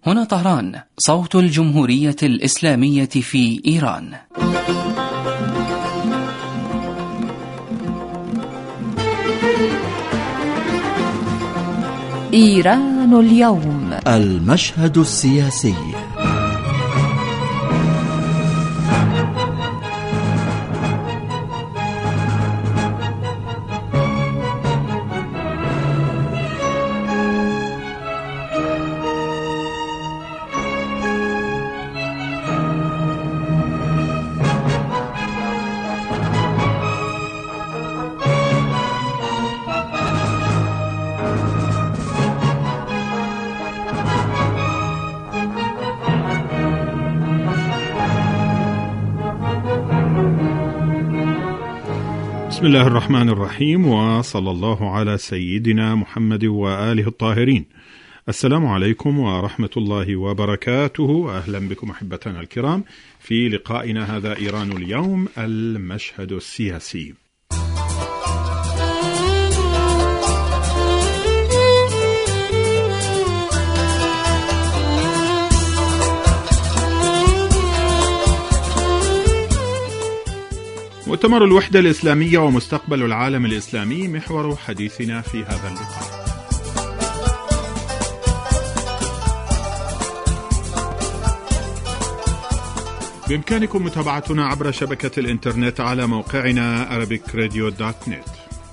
هنا طهران، صوت الجمهورية الإسلامية في إيران. إيران اليوم، المشهد السياسي. بسم الله الرحمن الرحيم، وصلى الله على سيدنا محمد وآله الطاهرين. السلام عليكم ورحمة الله وبركاته. أهلا بكم أحبتنا الكرام في لقائنا هذا إيران اليوم، المشهد السياسي. مؤتمر الوحدة الإسلامية ومستقبل العالم الإسلامي محور حديثنا في هذا اللقاء. بإمكانكم متابعتنا عبر شبكة الإنترنت على موقعنا arabicradio.net.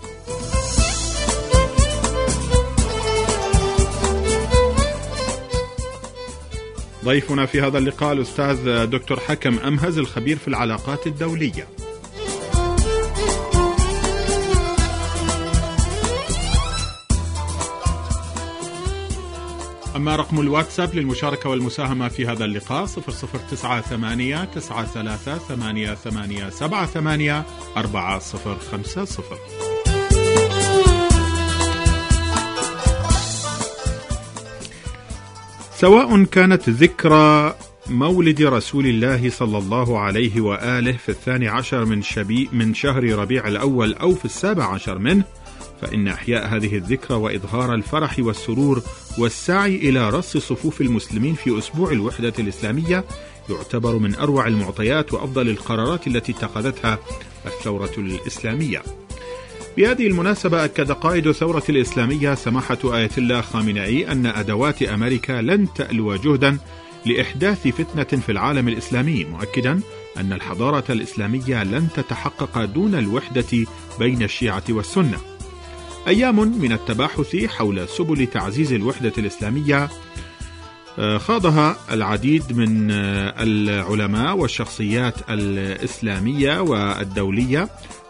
ضيفنا في هذا اللقاء الأستاذ دكتور حكم أمهز، الخبير في العلاقات الدولية. أما رقم الواتساب للمشاركة والمساهمة في هذا اللقاء 0098-9388-450. سواء كانت ذكرى مولد رسول الله صلى الله عليه وآله في 12 من شهر ربيع الأول أو في 17 منه، فإن إحياء هذه الذكرى وإظهار الفرح والسرور والسعي إلى رص صفوف المسلمين في أسبوع الوحدة الإسلامية يعتبر من أروع المعطيات وأفضل القرارات التي اتخذتها الثورة الإسلامية. بهذه المناسبة أكد قائد الثورة الإسلامية سماحة آية الله خامنئي أن أدوات أمريكا لن تألو جهدا لإحداث فتنة في العالم الإسلامي، مؤكدا أن الحضارة الإسلامية لن تتحقق دون الوحدة بين الشيعة والسنة. أيام من التباحث حول سبل تعزيز الوحدة الإسلامية خاضها العديد من العلماء والشخصيات الإسلامية والدولية،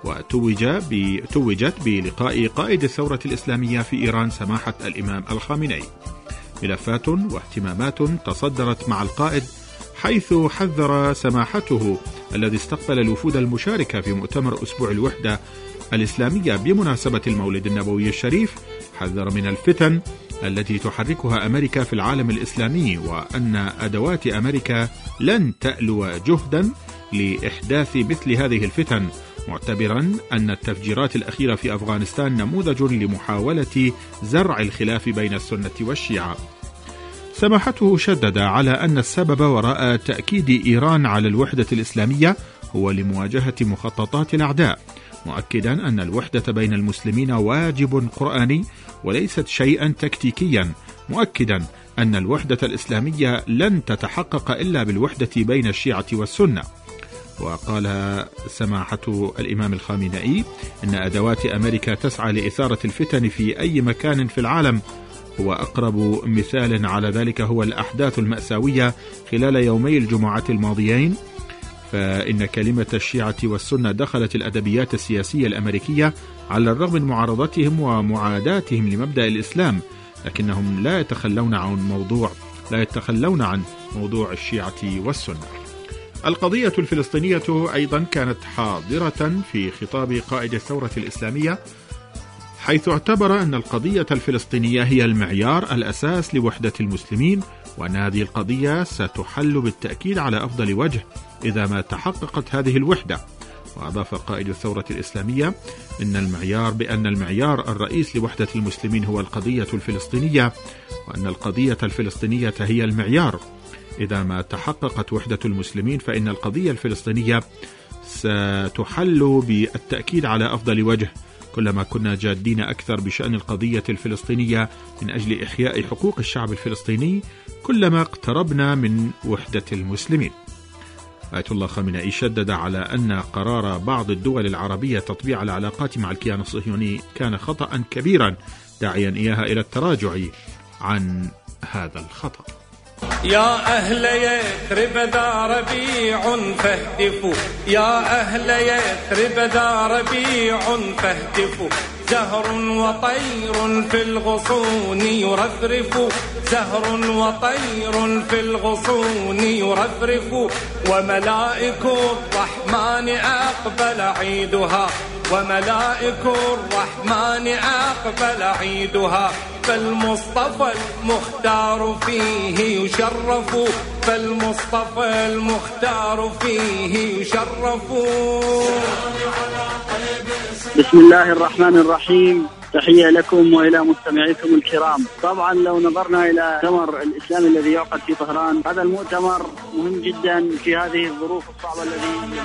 وتوجت بلقاء قائد الثورة الإسلامية في إيران سماحة الإمام الخامنئي. ملفات واهتمامات تصدرت مع القائد، حيث حذر سماحته الذي استقبل الوفود المشاركة في مؤتمر أسبوع الوحدة الإسلامية بمناسبة المولد النبوي الشريف، حذر من الفتن التي تحركها أمريكا في العالم الإسلامي، وأن أدوات أمريكا لن تألو جهدا لإحداث مثل هذه الفتن، معتبرا أن التفجيرات الأخيرة في أفغانستان نموذج لمحاولة زرع الخلاف بين السنة والشيعة. سماحته شدد على أن السبب وراء تأكيد إيران على الوحدة الإسلامية هو لمواجهة مخططات الأعداء، مؤكدا أن الوحدة بين المسلمين واجب قرآني وليست شيئا تكتيكيا، مؤكدا أن الوحدة الإسلامية لن تتحقق إلا بالوحدة بين الشيعة والسنة. وقال سماحة الإمام الخامنئي أن أدوات أمريكا تسعى لإثارة الفتن في أي مكان في العالم، وأقرب مثال على ذلك هو الأحداث المأساوية خلال يومي الجمعة الماضيين، فإن كلمة الشيعة والسنة دخلت الأدبيات السياسية الأمريكية على الرغم من معارضتهم ومعاداتهم لمبدأ الإسلام، لكنهم لا يتخلون عن موضوع الشيعة والسنة. القضية الفلسطينية أيضا كانت حاضرة في خطاب قائد الثورة الإسلامية، حيث اعتبر أن القضية الفلسطينية هي المعيار الأساس لوحدة المسلمين، وأن هذه القضية ستحل بالتأكيد على أفضل وجه إذا ما تحققت هذه الوحدة، وأضاف قائد الثورة الإسلامية بأن المعيار الرئيس لوحدة المسلمين هو القضية الفلسطينية، وأن القضية الفلسطينية هي المعيار. إذا ما تحققت وحدة المسلمين فإن القضية الفلسطينية ستحل بالتأكيد على أفضل وجه. كلما كنا جادين أكثر بشأن القضية الفلسطينية من أجل إحياء حقوق الشعب الفلسطيني كلما اقتربنا من وحدة المسلمين. آية الله خامنئي شدد على أن قرار بعض الدول العربية تطبيع العلاقات مع الكيان الصهيوني كان خطأ كبيرا، داعيا إياها إلى التراجع عن هذا الخطأ. يا أهل يثرب ذا ربيع فاهتفوا، يا أهل يثرب ذا ربيع فاهتفوا، زهر وطير في الغصون يرفرف، زهر وطير في الغصون يرفرف، وملائك الرحمن أقبل عيدها، وملائك الرحمن أقبل عيدها، فالمصطفى المختار فيه يشرف، فالمصطفى المختار فيه يشرف. بسم الله الرحمن الرحيم، تحية لكم وإلى مستمعيكم الكرام. طبعا لو نظرنا إلى المؤتمر الإسلامي الذي يعقد في طهران، هذا المؤتمر مهم جدا في هذه الظروف الصعبة التي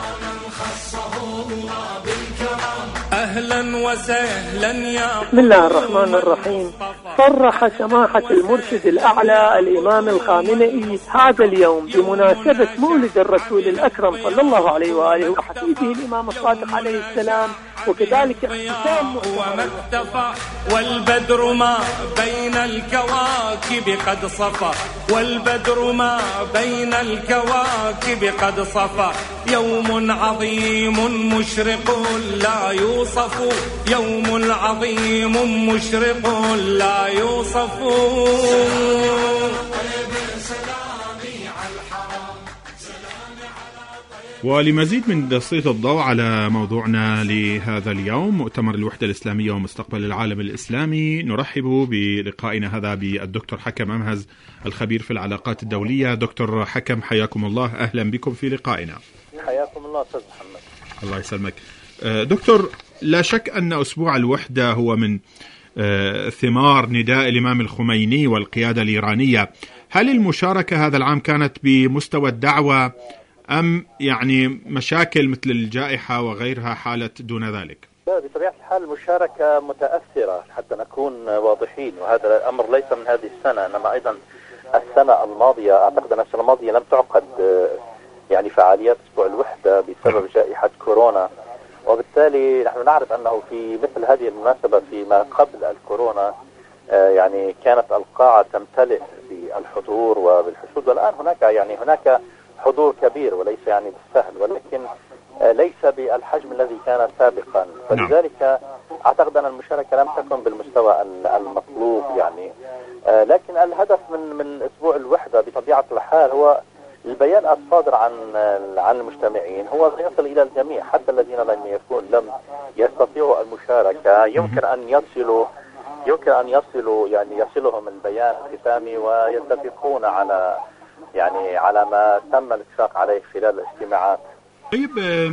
أهلا وسهلا يا. بسم الله الرحمن الرحيم. صرح سماحة المرشد الأعلى الإمام الخامنئي هذا اليوم بمناسبة مولد الرسول الأكرم صلى الله عليه وآله وحفيده الإمام الصادق عليه السلام، وكذلك اختتام وما اختفى، والبدر ما بين الكواكب قد صفى، والبدر ما بين الكواكب قد صفى، يوم عظيم مشرق لا يوصف، يوم عظيم مشرق لا يوصف. ولمزيد من تسليط الضوء على موضوعنا لهذا اليوم، مؤتمر الوحدة الإسلامية ومستقبل العالم الإسلامي، نرحب بلقائنا هذا بالدكتور حكم أمهز الخبير في العلاقات الدولية. دكتور حكم حياكم الله، أهلا بكم في لقائنا. حياكم الله أستاذ محمد. الله يسلمك. دكتور، لا شك أن أسبوع الوحدة هو من ثمار نداء الإمام الخميني والقيادة الإيرانية. هل المشاركة هذا العام كانت بمستوى الدعوة أم يعني مشاكل مثل الجائحة وغيرها حالت دون ذلك؟ بطبيعة الحال المشاركة متأثرة حتى نكون واضحين، وهذا الأمر ليس من هذه السنة إنما أيضا السنة الماضية. أعتقد أن السنة الماضية لم تعقد يعني فعاليات أسبوع الوحدة بسبب جائحة كورونا، وبالتالي نحن نعرف أنه في مثل هذه المناسبة فيما قبل الكورونا يعني كانت القاعة تمتلئ بالحضور وبالحشود، والآن هناك حضور كبير وليس يعني بالسهل، ولكن ليس بالحجم الذي كان سابقا، فلذلك أعتقد أن المشاركة لم تكن بالمستوى المطلوب يعني. لكن الهدف من أسبوع الوحدة بطبيعة الحال هو البيان الصادر عن المجتمعين، هو يصل إلى الجميع حتى الذين لم يستطيعوا المشاركة، يمكن أن يصلوا يعني يصلهم البيان الختامي ويتفقون على ما تم الاتفاق عليه خلال الاجتماعات. طيب،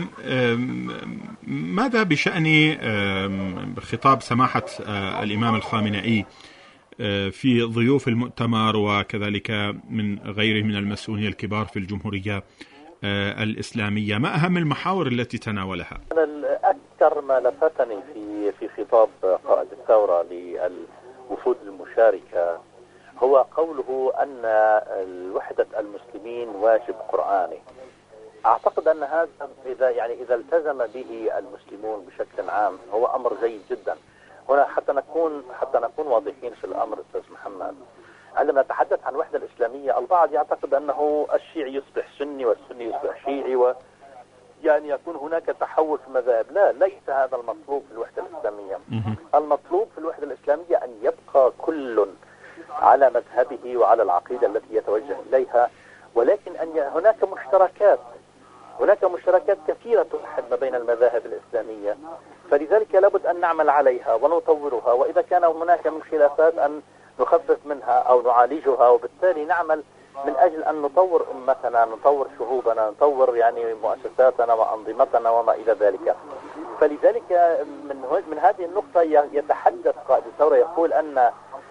ماذا بشأن خطاب سماحة الإمام الخامنئي في ضيوف المؤتمر وكذلك من غيره من المسؤولين الكبار في الجمهورية الإسلامية؟ ما أهم المحاور التي تناولها؟ أكثر ما لفتني في خطاب قائد الثورة للوفود المشاركة هو قوله أن وحدة المسلمين واجب قرآني. أعتقد أن هذا إذا التزم به المسلمون بشكل عام هو أمر جيد جدا. هنا حتى نكون واضحين في الأمر أستاذ محمد، عندما نتحدث عن الوحدة الإسلامية البعض يعتقد أنه الشيعي يصبح سني والسني يصبح شيعي يعني يكون هناك تحول في المذاهب. لا، ليس هذا المطلوب في الوحدة الإسلامية. المطلوب في الوحدة الإسلامية أن يبقى كل على مذهبه وعلى العقيدة التي يتوجه إليها، ولكن أن هناك مشتركات كثيرة توحد ما بين المذاهب الإسلامية، فلذلك لابد أن نعمل عليها ونطورها، وإذا كان هناك من خلافات أن نخفف منها أو نعالجها، وبالتالي نعمل من أجل أن نطور أمتنا، نطور شعوبنا، نطور يعني مؤسساتنا وأنظمتنا وما إلى ذلك. فلذلك من هذه النقطة يتحدث قائد الثورة، يقول أن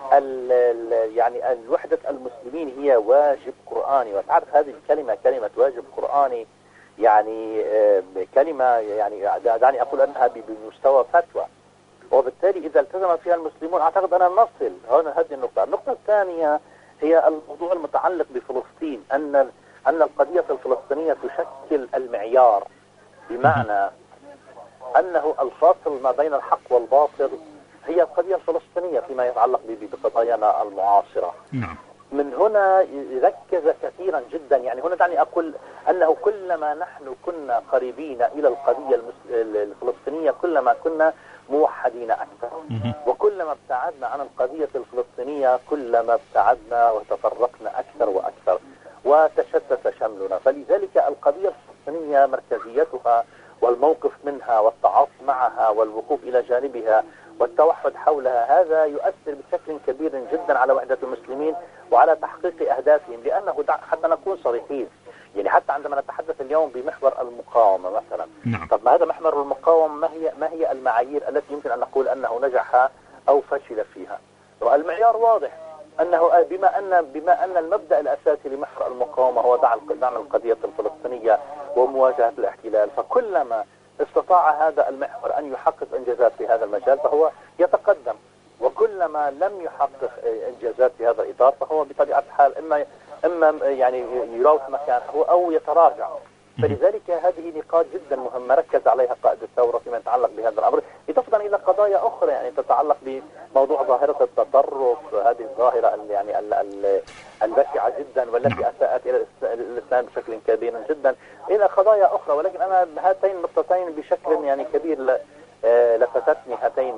يعني الوحدة المسلمين هي واجب قرآني. وتعرف هذه الكلمة، كلمة واجب قرآني، يعني كلمة يعني دعني أقول أنها بمستوى فتوى، وبالتالي إذا التزم فيها المسلمون أعتقد أن نصل هنا هذه النقطة. النقطة الثانية هي الموضوع المتعلق بفلسطين، أن القضية الفلسطينية تشكل المعيار، بمعنى أنه الفاصل ما بين الحق والباطل هي القضية الفلسطينية فيما يتعلق بقضايانا المعاصرة. نعم. من هنا ركز كثيرا جدا، يعني هنا دعني أقول أنه كلما نحن كنا قريبين إلى القضية الفلسطينية كلما كنا موحدين أكثر، وكلما ابتعدنا عن القضية الفلسطينية كلما ابتعدنا وتفرقنا أكثر وأكثر وتشتت شملنا. فلذلك القضية الفلسطينية مركزيتها والموقف منها والتعاطف معها والوقوف إلى جانبها والتوحد حولها، هذا يؤثر بشكل كبير جدا على وحدة المسلمين وعلى تحقيق أهدافهم. لأنه حتى نكون صريحين، يعني حتى عندما نتحدث اليوم بمحور المقاومة مثلا، نعم. طب ما هذا محور المقاومة، ما هي المعايير التي يمكن أن نقول أنه نجح أو فشل فيها؟ والمعيار واضح، أنه بما أن المبدأ الأساسي لمحور المقاومة هو دعم القضية الفلسطينية ومواجهة الاحتلال، فكلما استطاع هذا المحور أن يحقق إنجازات في هذا المجال فهو يتقدم، وكلما لم يحقق إنجازات في هذا الإطار فهو بطبيعة الحال إما يعني يراوغ مكانه أو يتراجع. فلذلك هذه نقاط جدا مهمة ركز عليها قائد الثورة فيما يتعلق بهذا الأمر، إضافة إلى قضايا أخرى يعني تتعلق بموضوع ظاهرة التطرف، هذه الظاهرة يعني البشعة جدا والتي أساءت إلى الإسلام بشكل كبير جدا، إلى قضايا أخرى. ولكن أنا هاتين النقطتين بشكل يعني كبير لفتتني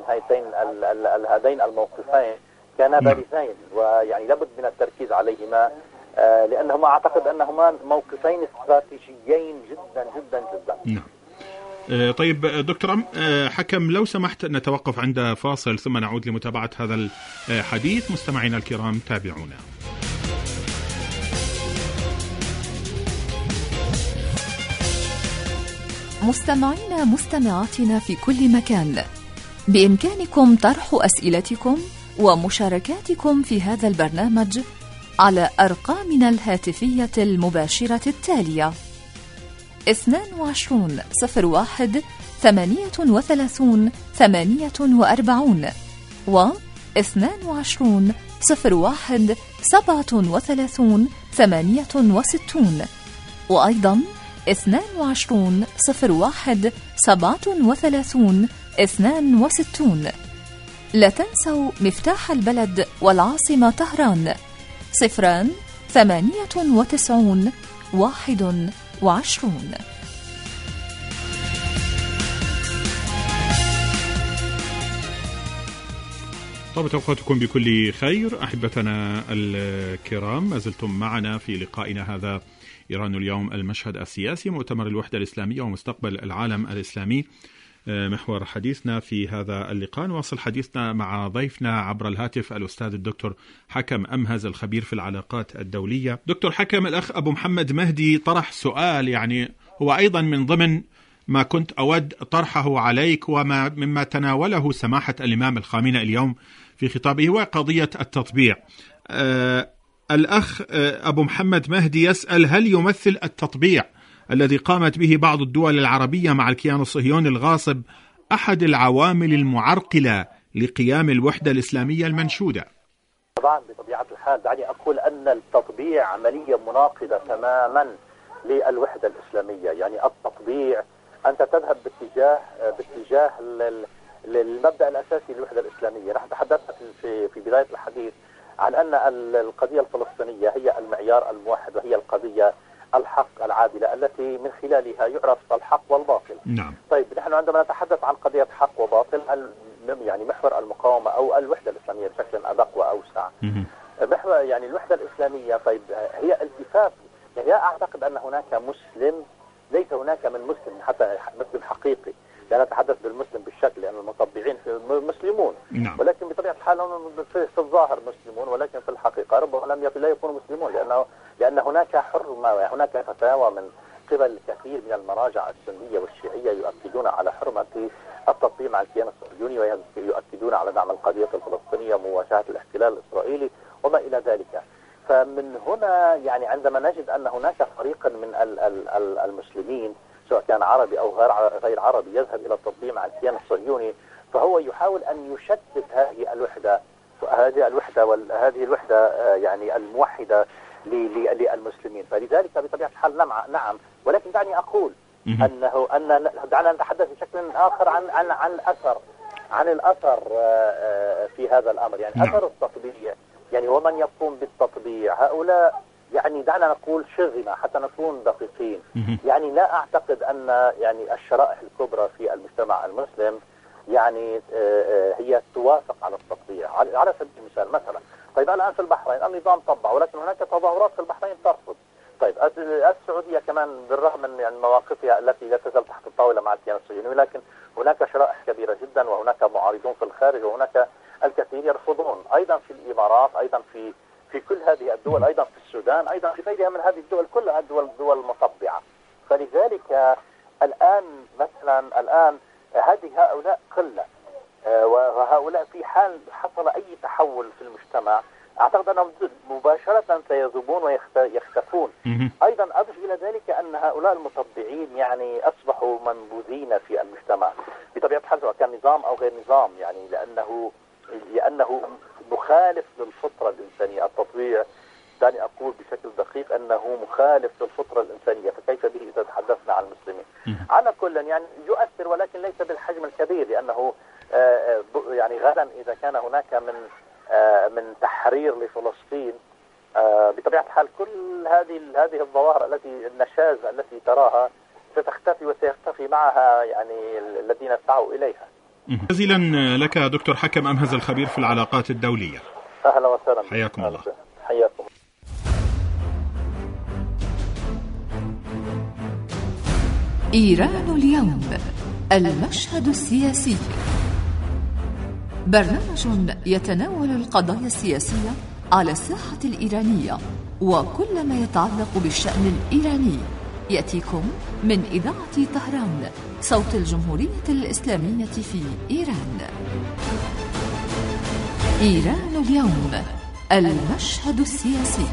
هذين الموقفين كانا بارزين، ويعني لابد من التركيز عليهما لأنهما أعتقد أنهما موقفين استراتيجيين جدا جدا جدا. نعم. طيب دكتور حكم، لو سمحت نتوقف عند فاصل ثم نعود لمتابعة هذا الحديث. مستمعينا الكرام تابعونا. مستمعينا مستمعاتنا في كل مكان، بإمكانكم طرح أسئلتكم ومشاركاتكم في هذا البرنامج على أرقامنا الهاتفية المباشرة التالية: 22 01 38 48 و 22 01 37 68 وأيضا 22 01 37 62. لا تنسوا مفتاح البلد والعاصمة طهران 098 21. طابت أوقاتكم بكل خير أحبتنا الكرام، ما زلتم معنا في لقائنا هذا إيران اليوم، المشهد السياسي، مؤتمر الوحدة الإسلامية ومستقبل العالم الإسلامي. محور حديثنا في هذا اللقاء. نواصل حديثنا مع ضيفنا عبر الهاتف الأستاذ الدكتور حكم أمهز، الخبير في العلاقات الدولية. دكتور حكم، الأخ أبو محمد مهدي طرح سؤال يعني هو أيضا من ضمن ما كنت أود طرحه عليك مما تناوله سماحة الإمام الخامنئي اليوم في خطابه، وقضية التطبيع. الأخ أبو محمد مهدي يسأل: هل يمثل التطبيع الذي قامت به بعض الدول العربية مع الكيان الصهيوني الغاصب أحد العوامل المعرقلة لقيام الوحدة الإسلامية المنشودة؟ طبعا بطبيعة الحال دعني أقول أن التطبيع عملية مناقضة تماما للوحدة الإسلامية. يعني التطبيع أنت تذهب باتجاه للمبدأ الأساسي للوحدة الإسلامية. نحن تحدثنا في بداية الحديث عن أن القضية الفلسطينية هي المعيار الموحد، وهي القضية الحق العادلة التي من خلالها يعرف الحق والباطل. نعم. طيب نحن عندما نتحدث عن قضية حق وباطل، يعني محور المقاومة أو الوحدة الإسلامية بشكل أدق وأوسع، محور يعني الوحدة الإسلامية طيب هي التفاف. يعني لا أعتقد أن هناك مسلم، ليس هناك من مسلم حتى مسلم حقيقي، لا نتحدث بالمسلم بالشكل لأن المطبعين مسلمون، ولكن بطبيعة الحال هم في الظاهر مسلمون، ولكن في الحقيقة ربما لا يكونوا مسلمون، لأن هناك حرمة وهناك فتاوى من قبل الكثير من المراجع السنية والشيعية يؤكدون على حرمة التطبيع مع الكيان الصهيوني، ويؤكدون على دعم القضية الفلسطينية ومواجهة الاحتلال الإسرائيلي وما إلى ذلك. فمن هنا يعني عندما نجد أن هناك فريق من المسلمين سواء كان عربي أو غير عربي يذهب إلى التطبيع مع الكيان الصهيوني، فهو يحاول أن يشتت هذه الوحدة يعني الموحدة للمسلمين. فلذلك بطبيعة الحال نعم، ولكن دعني أقول دعنا نتحدث بشكل آخر عن الأثر في هذا الأمر، يعني أثر التطبيع، يعني ومن يقوم بالتطبيع هؤلاء يعني دعنا نقول شغمة حتى نكون دقيقين. يعني لا أعتقد أن يعني الشرائح الكبرى في المجتمع المسلم يعني هي توافق على التطبيع. على سبيل المثال مثلا طيب الآن في البحرين النظام طبع، ولكن هناك تظاهرات في البحرين ترفض. طيب السعودية كمان بالرغم من يعني مواقفها التي لا تزال تحت الطاولة مع الكيان الصهيوني، ولكن هناك شرائح كبيرة جدا وهناك معارضون في الخارج وهناك الكثير يرفضون. أيضا في الإمارات، أيضا في كل هذه الدول، أيضا في السودان، أيضا في غيرها من هذه الدول، كلها دول مطبعة. فلذلك الآن هؤلاء قلة، وهؤلاء في حال حصل أي تحول في المجتمع أعتقد أنهم مباشرة سيذوبون ويختفون. أيضا أضف إلى ذلك أن هؤلاء المطبعين يعني أصبحوا منبوذين في المجتمع بطبيعة الحال سواء كان نظام أو غير نظام، يعني لأنه مخالف للفطرة الإنسانية. التطبيع دعني أقول بشكل دقيق أنه مخالف للفطرة الإنسانية، فكيف به إذا تحدثنا عن المسلمين؟ على كل يعني يؤثر ولكن ليس بالحجم الكبير، لأنه يعني غدا إذا كان هناك من تحرير لفلسطين بطبيعة الحال كل هذه الظواهر النشاز التي تراها ستختفي وسيختفي معها يعني الذين سعوا إليها. جزيلا لك دكتور حكم أمهز الخبير في العلاقات الدولية. أهلا وسهلا. حياكم الله. حياكم. إيران اليوم، المشهد السياسي، برنامج يتناول القضايا السياسية على الساحة الإيرانية وكل ما يتعلق بالشأن الإيراني، يأتيكم من إذاعة طهران صوت الجمهورية الإسلامية في إيران. إيران اليوم، المشهد السياسي.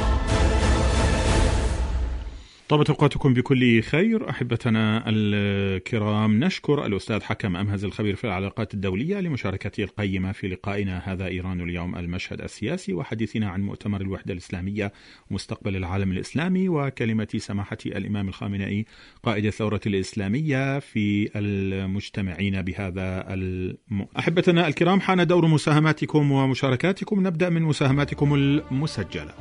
طابت أوقاتكم بكل خير أحبتنا الكرام. نشكر الأستاذ حكم أمهز الخبير في العلاقات الدولية لمشاركته القيمة في لقائنا هذا إيران اليوم، المشهد السياسي، وحديثنا عن مؤتمر الوحدة الإسلامية ومستقبل العالم الإسلامي وكلمة سماحة الإمام الخامنئي قائد الثورة الإسلامية في المجتمعين بهذا أحبتنا الكرام، حان دور مساهماتكم ومشاركاتكم. نبدأ من مساهماتكم المسجلة.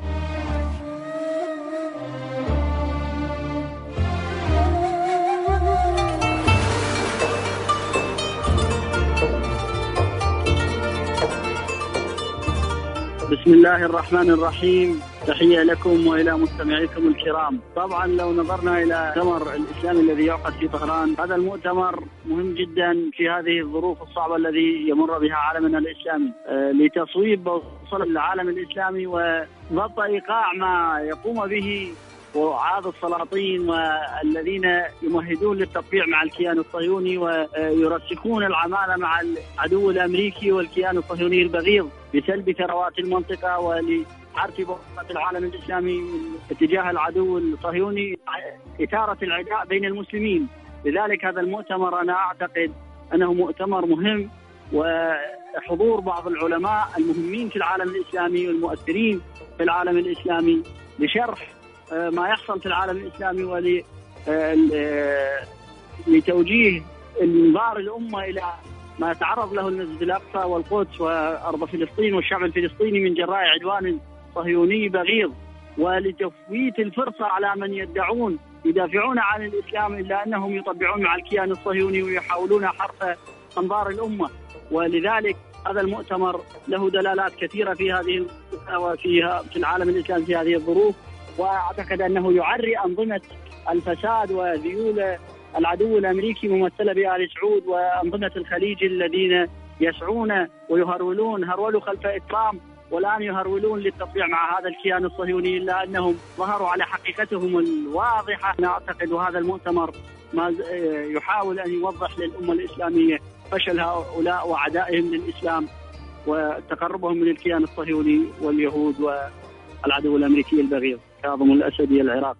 بسم الله الرحمن الرحيم، تحية لكم وإلى مستمعيكم الكرام. طبعا لو نظرنا إلى المؤتمر الإسلامي الذي يعقد في طهران، هذا المؤتمر مهم جدا في هذه الظروف الصعبة الذي يمر بها عالمنا الإسلامي لتصويب وصل العالم الإسلامي وضبط إيقاع ما يقوم به وعاد السلاطين والذين يمهدون للتطبيع مع الكيان الصهيوني ويرسخون العمالة مع العدو الأمريكي والكيان الصهيوني البغيض بسلب ثروات المنطقة ولحرك بوابة العالم الإسلامي اتجاه العدو الصهيوني، إثارة العداء بين المسلمين. لذلك هذا المؤتمر أنا أعتقد أنه مؤتمر مهم، وحضور بعض العلماء المهمين في العالم الإسلامي والمؤثرين في العالم الإسلامي لشرح ما يحصل في العالم الإسلامي ولتوجيه انظار الأمة إلى ما تعرض له المسجد الأقصى والقدس وأرض فلسطين والشعب الفلسطيني من جراء عدوان صهيوني بغيض، ولتفويت الفرصة على من يدعون يدافعون عن الإسلام إلا أنهم يطبعون مع الكيان الصهيوني ويحاولون حرف أنظار الأمة. ولذلك هذا المؤتمر له دلالات كثيرة في هذه وفي العالم الإسلامي في هذه الظروف، وأعتقد أنه يعري أنظمة الفساد وذيول العدو الأمريكي ممثلة بآل سعود وأنظمة الخليج الذين يسعون ويهرولون، هرولوا خلف ترامب والآن يهرولون للتطبيع مع هذا الكيان الصهيوني، إلا أنهم ظهروا على حقيقتهم الواضحة. أنا أعتقد هذا المؤتمر ما يحاول أن يوضح للأمة الإسلامية فشل هؤلاء وعدائهم للإسلام وتقربهم من الكيان الصهيوني واليهود والعدو الأمريكي البغيض كاظم الأسدي العراق.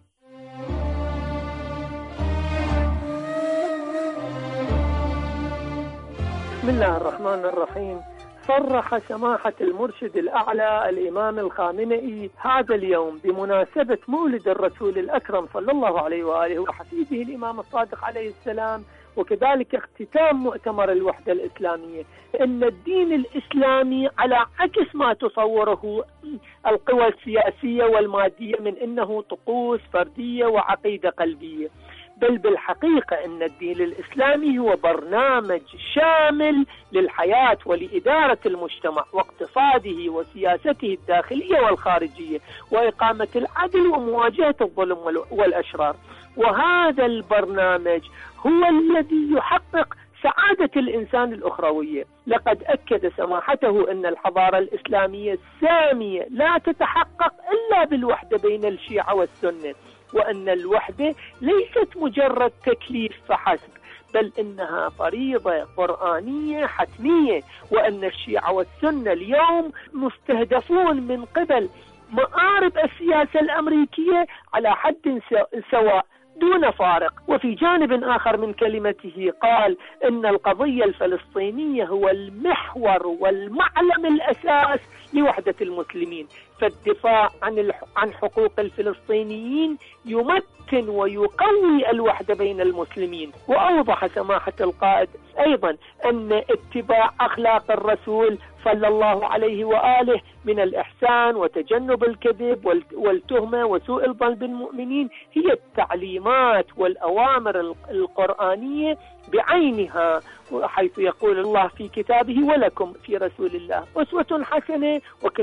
بسم الله الرحمن الرحيم. صرح سماحة المرشد الأعلى الإمام الخامنئي هذا اليوم بمناسبة مولد الرسول الأكرم صلى الله عليه وآله وحفيده الإمام الصادق عليه السلام، وكذلك اختتام مؤتمر الوحدة الإسلامية، أن الدين الإسلامي على عكس ما تصوره القوى السياسية والمادية من أنه طقوس فردية وعقيدة قلبية، بل بالحقيقة أن الدين الإسلامي هو برنامج شامل للحياة ولإدارة المجتمع واقتصاده وسياسته الداخلية والخارجية وإقامة العدل ومواجهة الظلم والأشرار. وهذا البرنامج هو الذي يحقق سعادة الإنسان الأخروية. لقد أكد سماحته أن الحضارة الإسلامية السامية لا تتحقق إلا بالوحدة بين الشيعة والسنة، وأن الوحدة ليست مجرد تكليف فحسب، بل إنها فريضة قرآنية حتمية، وأن الشيعة والسنة اليوم مستهدفون من قبل مآرب السياسة الأمريكية على حد سواء دون فارق. وفي جانب آخر من كلمته قال إن القضية الفلسطينية هو المحور والمعلم الأساس لوحدة المسلمين، فالدفاع عن حقوق الفلسطينيين يمكن ويقوي الوحدة بين المسلمين. وأوضح سماحة القائد أيضا أن اتباع أخلاق الرسول صلى الله عليه وآله من الإحسان وتجنب الكذب والتهمة وسوء الظن بالمؤمنين هي التعليمات والأوامر القرآنية بعينها، حيث يقول الله في كتابه ولكم في رسول الله أسوة حسنة،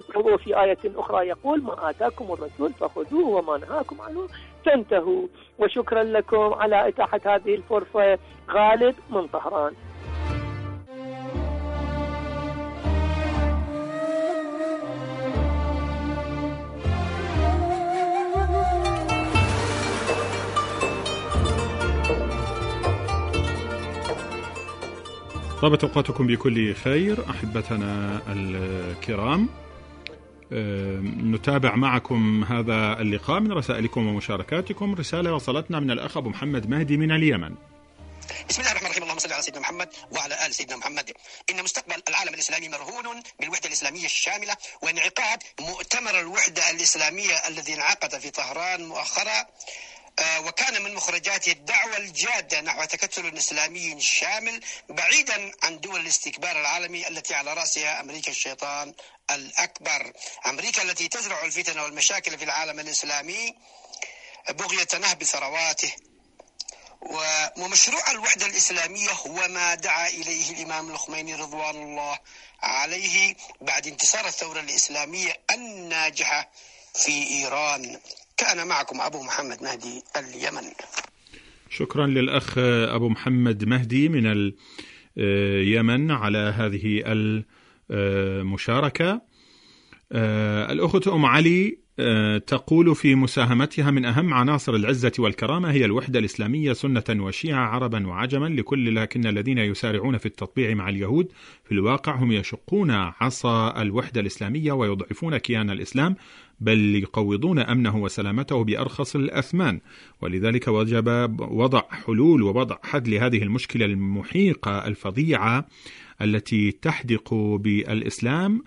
وفي آية أخرى يقول ما آتاكم الرسول فخذوه وما نهاكم عنه فانتهوا. وشكرا لكم على إتاحة هذه الفرصة. غالب من طهران. طابت أوقاتكم بكل خير أحبتنا الكرام. نتابع معكم هذا اللقاء من رسائلكم ومشاركاتكم. رسالة وصلتنا من الأخ أبو محمد مهدي من اليمن. بسم الله الرحمن الرحيم. اللهم صل على سيدنا محمد وعلى آل سيدنا محمد. إن مستقبل العالم الإسلامي مرهون بالوحدة الإسلامية الشاملة وانعقاد مؤتمر الوحدة الإسلامية الذي انعقد في طهران مؤخرا، وكان من مخرجاته الدعوة الجادة نحو تكتل إسلامي شامل بعيدا عن دول الاستكبار العالمي التي على رأسها أمريكا الشيطان الأكبر، أمريكا التي تزرع الفتن والمشاكل في العالم الإسلامي بغية نهب ثرواته. ومشروع الوحدة الإسلامية هو ما دعا إليه الإمام الخميني رضوان الله عليه بعد انتصار الثورة الإسلامية الناجحة في إيران. كان معكم أبو محمد مهدي اليمن. شكرا للأخ أبو محمد مهدي من اليمن على هذه المشاركة. الأخت أم علي تقول في مساهمتها من أهم عناصر العزة والكرامة هي الوحدة الإسلامية سنة وشيعة عربا وعجما لكل، لكن الذين يسارعون في التطبيع مع اليهود في الواقع هم يشقون عصا الوحدة الإسلامية ويضعفون كيان الإسلام، بل يقوضون أمنه وسلامته بأرخص الأثمان. ولذلك وجب وضع حلول ووضع حد لهذه المشكلة المحيقة الفظيعة التي تحدق بالإسلام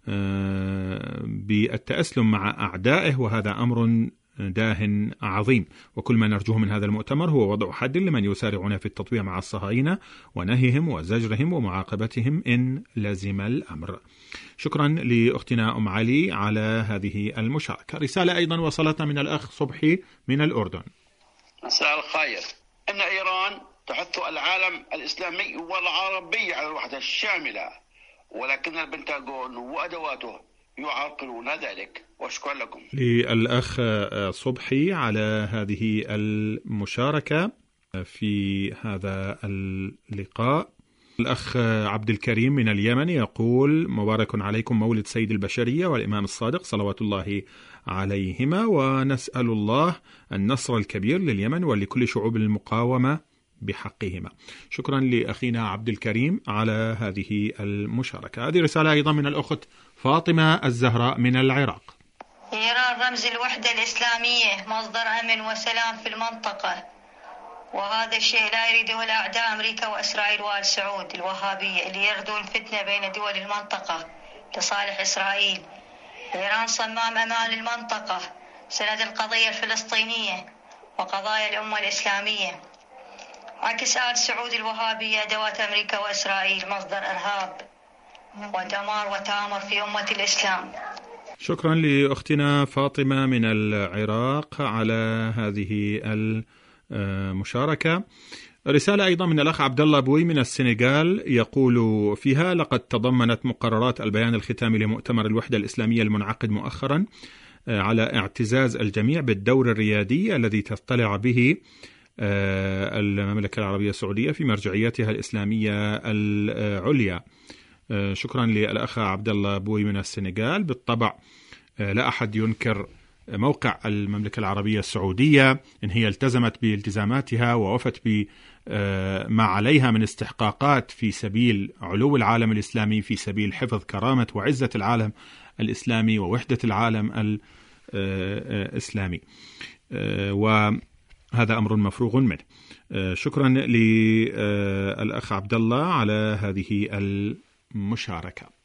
بالتأسلم مع أعدائه، وهذا أمر داه عظيم. وكل ما نرجوه من هذا المؤتمر هو وضع حد لمن يسارعون في التطبيع مع الصهاينة ونهيهم وزجرهم ومعاقبتهم إن لزم الأمر. شكرا لأختنا أم علي على هذه المشاركة. رسالة أيضا وصلتنا من الأخ صبحي من الأردن. مساء الخير. إن إيران تحث العالم الإسلامي والعربي على الوحدة الشاملة، ولكن البنتاغون وأدواته يعرقلون ذلك. وشكرا لكم. للأخ صبحي على هذه المشاركة. في هذا اللقاء. الأخ عبد الكريم من اليمن يقول: مبارك عليكم مولد سيد البشرية والإمام الصادق صلوات الله عليهما، ونسأل الله النصر الكبير لليمن ولكل شعوب المقاومة بحقهما. شكرا لأخينا عبد الكريم على هذه المشاركة. هذه رسالة أيضا من الأخت فاطمة الزهراء من العراق. إيران رمز الوحدة الإسلامية، مصدر أمن وسلام في المنطقة، وهذا الشيء لا يريده الأعداء أمريكا وإسرائيل وآل سعود الوهابية اللي يردون فتنة بين دول المنطقة لصالح إسرائيل. إيران صمام أمان المنطقة، سند القضية الفلسطينية وقضايا الأمة الإسلامية، عكس آل سعود الوهابية أدوات أمريكا وإسرائيل، مصدر إرهاب ودمار وتآمر في أمة الإسلام. شكرا لأختنا فاطمة من العراق على هذه المشاركة. رسالة أيضا من الأخ عبد الله بوي من السنغال يقول فيها: لقد تضمنت مقررات البيان الختامي لمؤتمر الوحدة الإسلامية المنعقد مؤخرا على اعتزاز الجميع بالدور الريادي الذي تطلع به المملكة العربية السعودية في مرجعيتها الإسلامية العليا. شكرا للأخ عبد الله بوي من السنغال. بالطبع لا أحد ينكر موقع المملكة العربية السعودية إن هي التزمت بالتزاماتها ووفت بما عليها من استحقاقات في سبيل علو العالم الإسلامي، في سبيل حفظ كرامة وعزة العالم الإسلامي ووحدة العالم الإسلامي، وهذا أمر مفروغ منه. شكرا للأخ عبد الله على هذه المشاركة.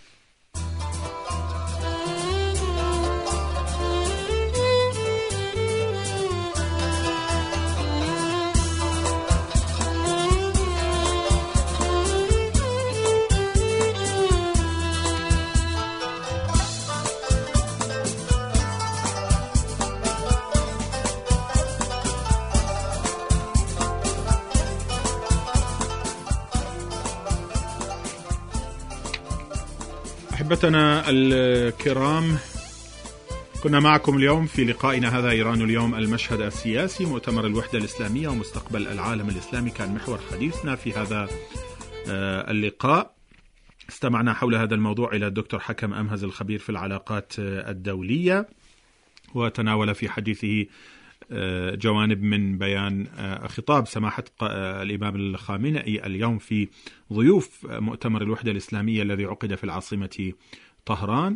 أحبتنا الكرام، كنا معكم اليوم في لقائنا هذا إيران اليوم، المشهد السياسي، مؤتمر الوحدة الإسلامية ومستقبل العالم الإسلامي كان محور حديثنا في هذا اللقاء. استمعنا حول هذا الموضوع إلى الدكتور حكم أمهز الخبير في العلاقات الدولية، وتناول في حديثه جوانب من بيان خطاب سماحة الإمام الخامنئي اليوم في ضيوف مؤتمر الوحدة الإسلامية الذي عقد في العاصمة طهران،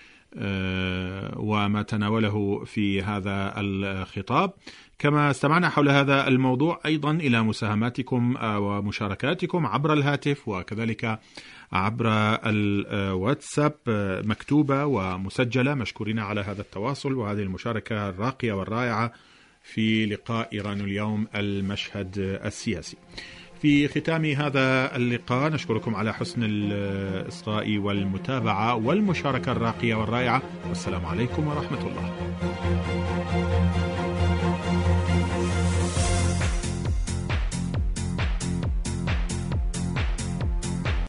وما تناوله في هذا الخطاب. كما استمعنا حول هذا الموضوع أيضا إلى مساهماتكم ومشاركاتكم عبر الهاتف وكذلك عبر الواتساب مكتوبة ومسجلة. مشكورين على هذا التواصل وهذه المشاركة الراقية والرائعة في لقاء إيران اليوم، المشهد السياسي. في ختام هذا اللقاء نشكركم على حسن الإصغاء والمتابعة والمشاركة الراقية والرائعة، والسلام عليكم ورحمة الله.